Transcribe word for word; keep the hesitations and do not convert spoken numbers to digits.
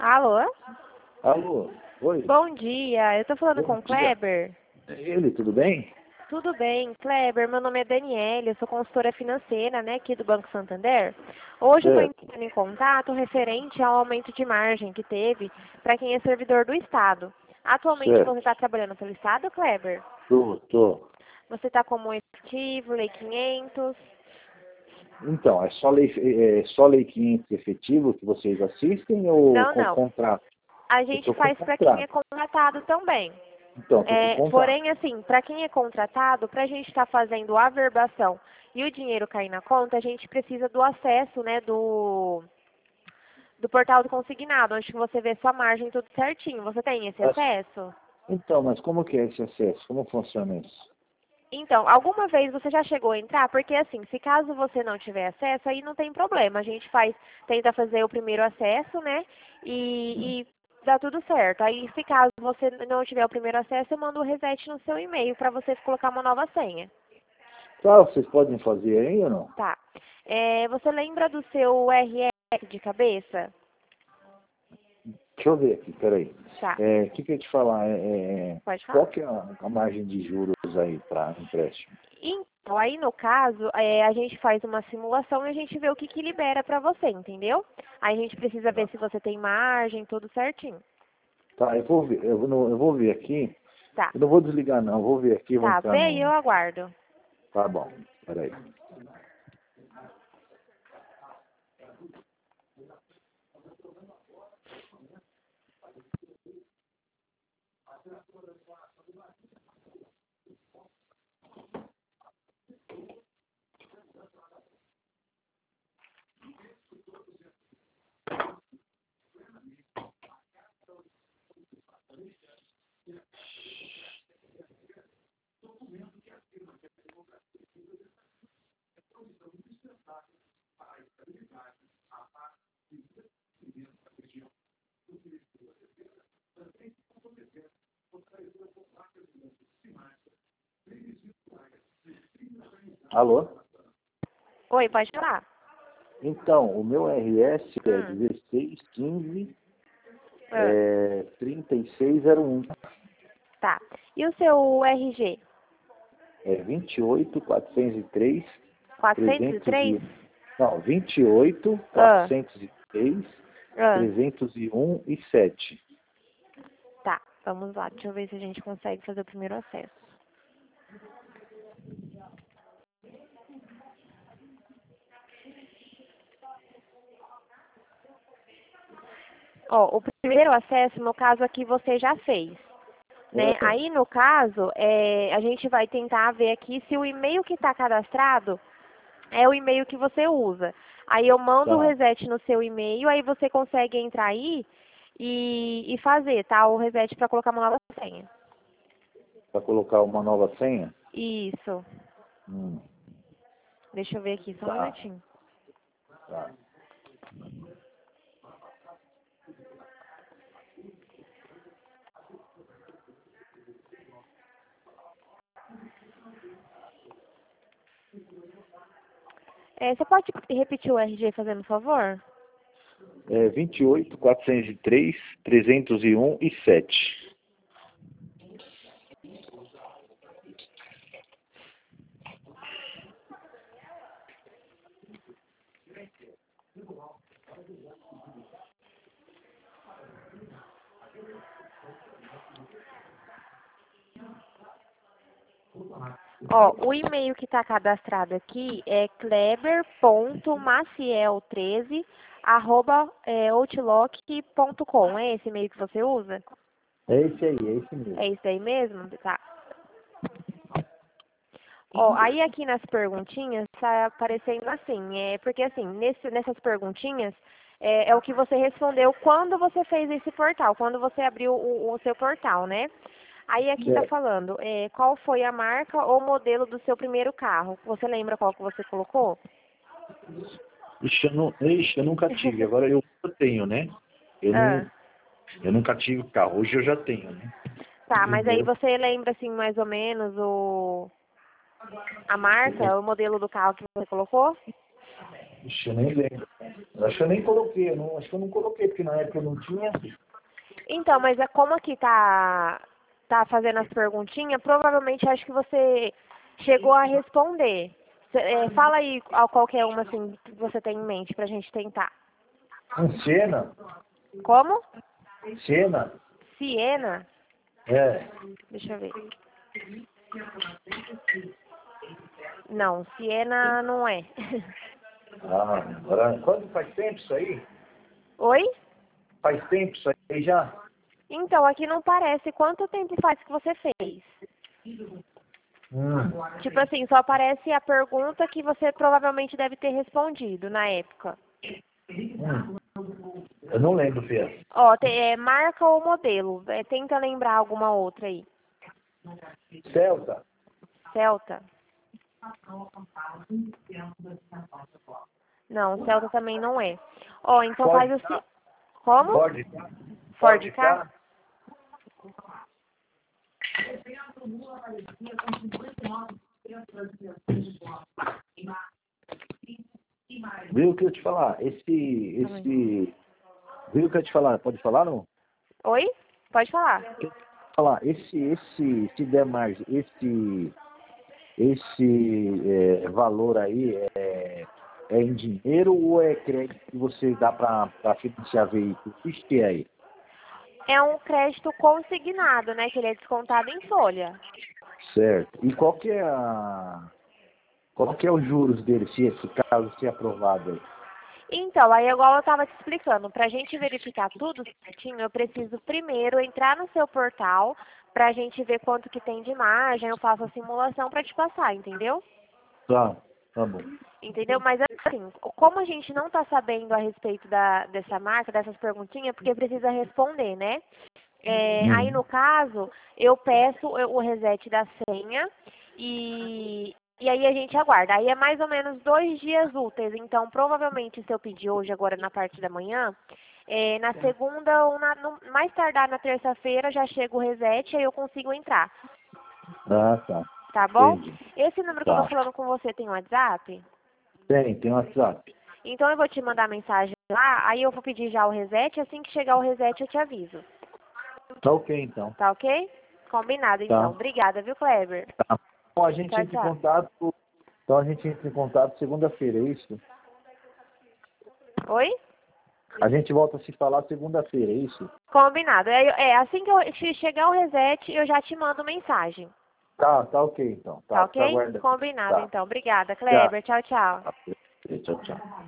Alô? Alô, oi. Bom dia, eu tô falando Bom com o dia. Kleber. Ele, tudo bem? Tudo bem, Kleber, meu nome é Daniela, eu sou consultora financeira, né, aqui do Banco Santander. Hoje eu estou Certo, entrando em contato referente ao aumento de margem que teve para quem é servidor do Estado. Atualmente você certo. está trabalhando pelo Estado, Kleber? Tô, tô. Você está como efetivo, lei quinhentos? Então, é só lei, é só lei quinhentos efetivo que vocês assistem ou Não, com não. contrato? A Eu gente tô com faz para quem é contrato. contratado também. Então, tô com É, contrato. porém, assim, para quem é contratado, para a gente estar fazendo a averbação e o dinheiro cair na conta, a gente precisa do acesso, né, do, do portal do consignado, onde você vê sua margem tudo certinho. Você tem esse Mas- acesso? Então, mas como que é esse acesso? Como funciona isso? Então, alguma vez você já chegou a entrar? Porque assim, se caso você não tiver acesso, aí não tem problema. A gente faz, tenta fazer o primeiro acesso, né? E, e dá tudo certo. Aí, se caso você não tiver o primeiro acesso, eu mando o reset no seu e-mail para você colocar uma nova senha. Tá, vocês podem fazer aí ou não? Tá. É, você lembra do seu R S de cabeça? Deixa eu ver aqui, peraí. Tá. É, o que que eu ia te falar? É, é, Pode qual falar. que é a, a margem de juros aí para empréstimo? Então, aí no caso, é, a gente faz uma simulação e a gente vê o que, que libera para você, entendeu? Aí a gente precisa ver Tá, se você tem margem, tudo certinho. tá eu, vou ver, eu, vou, eu vou ver aqui. Tá. Eu não vou desligar não, eu vou ver aqui, vou Tá, entrar vê aí, eu no... aguardo. Tá bom, peraí. Alô? Oi, pode falar. Então, o meu R S é Hum. dezesseis quinze Ah, é, trinta e seis zero um. tá. E o seu R G? É vinte e oito quatrocentos e três quatrocentos e trezentos e três? um. Não, vinte e oito Ah, quatrocentos e três ah. trezentos e um e sete. Tá, vamos lá. Deixa eu ver se a gente consegue fazer o primeiro acesso. Ó, o primeiro acesso, no caso aqui, você já fez, né? É, Aí, no caso, é, a gente vai tentar ver aqui se o e-mail que está cadastrado é o e-mail que você usa. Aí eu mando o tá. reset no seu e-mail, aí você consegue entrar aí e, e fazer, tá? O reset para colocar uma nova senha. Para colocar uma nova senha? Isso. Hum, Deixa eu ver aqui, só um tá, minutinho. tá. É, você pode repetir o R G fazendo favor? É vinte e oito quatrocentos e três trezentos e um e sete. Ó, o e-mail que está cadastrado aqui é kleber ponto maciel treze arroba é, outlook ponto com. É esse e-mail que você usa? É esse aí, é esse É mesmo. isso aí mesmo? Tá. Ó, aí aqui nas perguntinhas tá aparecendo assim, é porque assim, nesse, nessas perguntinhas é, é o que você respondeu quando você fez esse portal, quando você abriu o, o seu portal, né? Aí aqui tá É. falando, é, qual foi a marca ou modelo do seu primeiro carro? Você lembra qual que você colocou? Ixi, eu, não, ixi, eu nunca tive. Agora eu tenho, né? Eu, Ah, não, eu nunca tive carro. Hoje eu já tenho, né? tá, mas aí Entendeu? você lembra assim mais ou menos o a marca, o modelo do carro que você colocou? Ixi, eu nem lembro. Eu acho que eu nem coloquei, eu não, acho que eu não coloquei, porque na época eu não tinha. Então, mas é como aqui tá, tá fazendo as perguntinhas, provavelmente acho que você chegou a responder. Cê- é, fala aí a qualquer uma assim que você tem em mente pra gente tentar. Um Siena? Como? Siena? Siena? É. Deixa eu ver. Não, Siena não é. Ah, agora, quando faz tempo isso aí? Oi? Faz tempo isso aí já? Então, aqui não parece. Quanto tempo faz que você fez? Hum. Tipo assim, só aparece a pergunta que você provavelmente deve ter respondido na época. Hum. Eu não lembro, Fia. Ó, te- é, marca ou modelo. É, tenta lembrar alguma outra aí. Celta? Celta? Não, Celta também não é. Ó, então faz Ford o K? se... Como? Ford K? Ford Ford K? K? Viu o que eu te falar? Esse, esse, viu o que eu te falar? Pode falar, não? Oi? Pode falar. Falar, esse, esse, se der mais, esse, esse é, valor aí é, é em dinheiro ou é crédito que você dá para financiar veículo? O que é aí? É um crédito consignado, né? Que ele é descontado em folha. Certo. E qual que é a, qual que é os juros dele, se esse caso ser aprovado aí? Então, aí igual eu estava te explicando, para a gente verificar tudo certinho, eu preciso primeiro entrar no seu portal para a gente ver quanto que tem de margem, eu faço a simulação para te passar, entendeu? Tá, tá bom. Entendeu? Mas assim, como a gente não está sabendo a respeito da, dessa marca, dessas perguntinhas, porque precisa responder, né? É, aí Hum. no caso, eu peço o reset da senha e, e aí a gente aguarda. Aí é mais ou menos dois dias úteis. Então, provavelmente, se eu pedir hoje, agora na parte da manhã, é, na segunda ou na, no, mais tardar na terça-feira já chega o reset e aí eu consigo entrar. Ah, tá. Tá bom? Entendi. Esse número que eu tô Tá. falando com você tem WhatsApp? Tem, tem WhatsApp. Então eu vou te mandar mensagem lá, aí eu vou pedir já o reset, assim que chegar o reset eu te aviso. Tá ok, então. Tá ok? Combinado então. Tá. Obrigada, viu, Kleber? Tá. Então a gente Tchau, entra em tchau. contato. Então a gente entra em contato segunda-feira, é isso? Oi? A gente volta a se falar segunda-feira, é isso? Combinado. É, é assim que eu se chegar o reset, eu já te mando mensagem. Tá, tá ok então. Tá Tá, tá ok? aguardando. Combinado Tá. então. Obrigada, Tchau. Kleber. Tchau, tchau. Tchau, tchau.